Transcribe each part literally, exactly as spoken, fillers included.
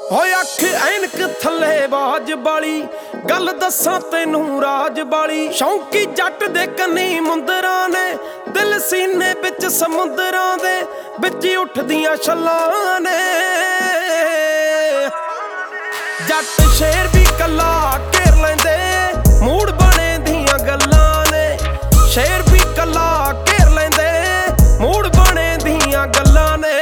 ਹੋਏ ਅੱਖ ਐਨਕ ਥੱਲੇ ਬਾਜ ਬਾਲੀ गल दसां तेनू राज बाली शौकी जट दे कन्नी मुंदरां ने दिल सीने बिच समुंदरां दे बिच उठदियां छल्लां ने जट शेर भी कला घेर लैंदे मूड बने दियां गल्लां ने शेर भी कला घेर लैंदे मूड बने दियां गल्लां ने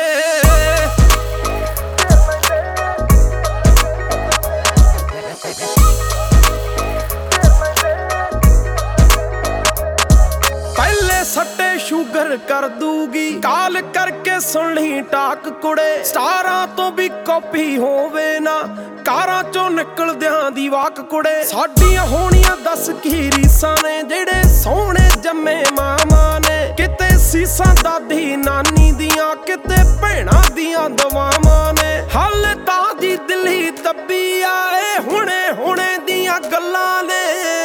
सट्टे शुगर कर दूगी काल करके सुन ली टाक कुड़े स्टारां तो भी कॉपी होवे ना कारां चों निकलदियां दी वाक कुड़े साडियां होणियां दस की रीसां ने जेड़े सोहणे जम्मे मामा ने किते सीसां दादी नानी दियां किते भैणां दियां दवावां ने हाले तां दी दिली दब्बी आए हुणे हुणे दियां गल्लां ने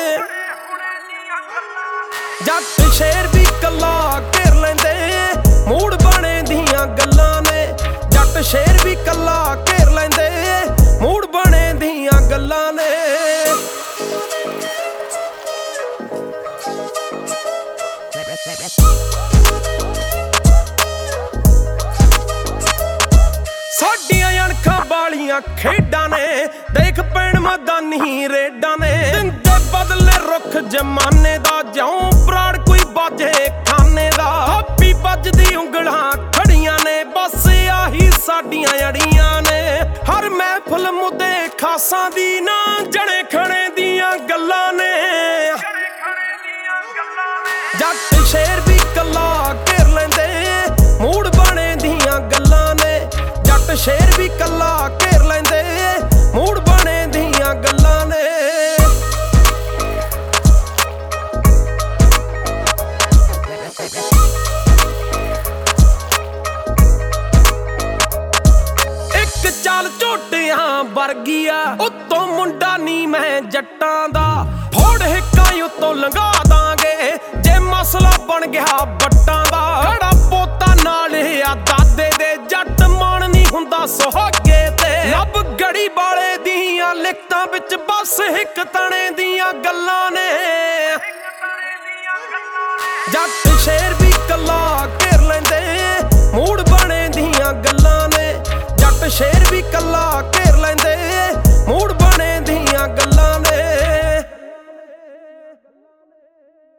जट शेर भी कला घेर लैंदे मूड बने दियां गल्लां ने जट शेर भी कला घेर लैंदे मूड बने दियां गल्लां ने साडियां अणखां वालियां खेडां ने देख पैण मैदानी रेडां ने दिंदे बदले रुख जमाने दा ज्यों प्राण कोई बाजे खाने दा हापी बजदी उंगलां खड़ियां ने बस आही साडियां अड़ियां ने हर महफिल मुद्दे खासां दी ना जणे खणे दियां गल्लां ने जट शेर भी कला घेर लैंदे मूड बने दियां गल्लां ने जट शेर भी कला घेर लैंदे मूड बने दियां गल्लां ने एक चाल झोटियां वर्गिया उत्तों मुंडा नी मैं जट्टां दा फोड़ हिक्कां उत्तों लंघा दांगे जे मसला बन गया बट्टां दा खड़ा पोता नाल आ दादे दे जट मन नी हुंदा सुहागे ते लब गड़ी वाले दियां लिखतां विच बस हिक तणे दियां गल्लां ने जट शेर भी कला घेर लैंदे मूड बने दियां गल्लां ने जट शेर भी कला